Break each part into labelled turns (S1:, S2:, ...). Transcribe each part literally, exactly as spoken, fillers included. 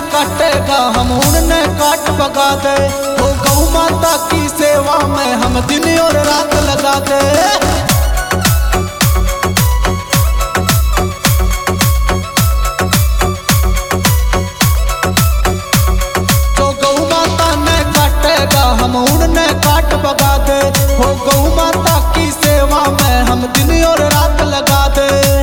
S1: काटेगा हम उड़ने काट भगा दे। हो गौ माता की सेवा में हम दिन और रात लगा दे। जो गौ माता ने काटेगा हम उड़ने काट भगा दे। हो गौ माता की सेवा में हम दिन और रात लगा दे।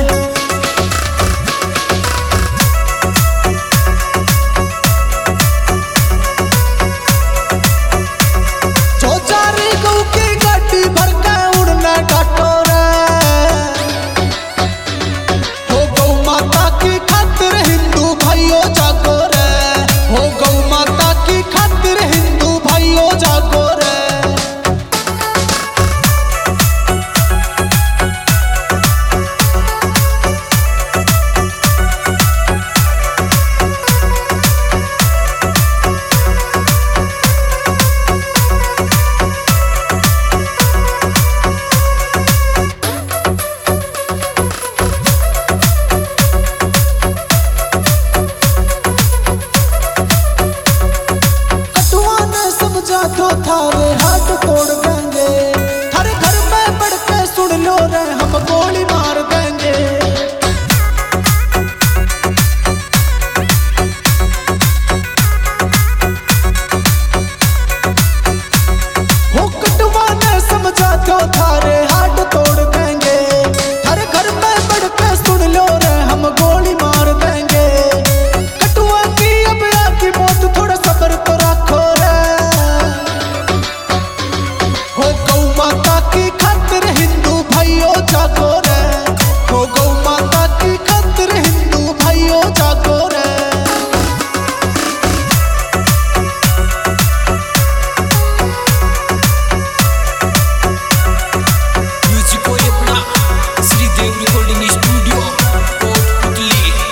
S1: तो थारे हाथ तोड़ देंगे, हर घर में बढ़ के सुन लो रे हम गोली मार देंगे। हो कटवा ने समझा तो थारे हाथ तोड़ देंगे, हर घर में बढ़ के सुन लो रे हम गोली मार देंगे। कटवा की अब आकी मौत थोड़ा सब्र तो रखो रे। हो गौ माता की खातिर हिंदू भाइयों जागो रे। हो गौ माता की खातिर हिंदू भाइयों जागो रे।
S2: म्यूजिक को अपना श्रीदेव रिकॉर्डिंग स्टूडियो कोटपुतली।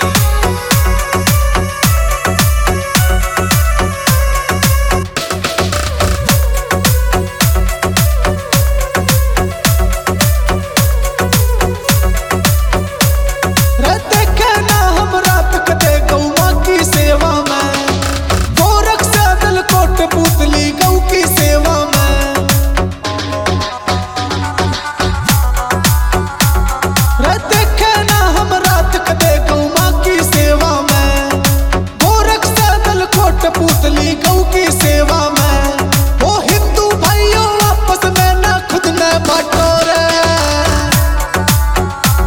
S2: पुतली गौ की सेवा में रे देखे ना हम रात कदे गौ माँ की सेवा में। गोरख सैदल कोट पुतली गौ की सेवा में। वो हिंदू भाइयों आपस में ना खुद ने बांटो रे।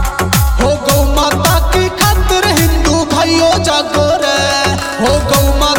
S2: हो गौ माता की खातिर हिंदू भाइयों जागो रे। हो गौ माता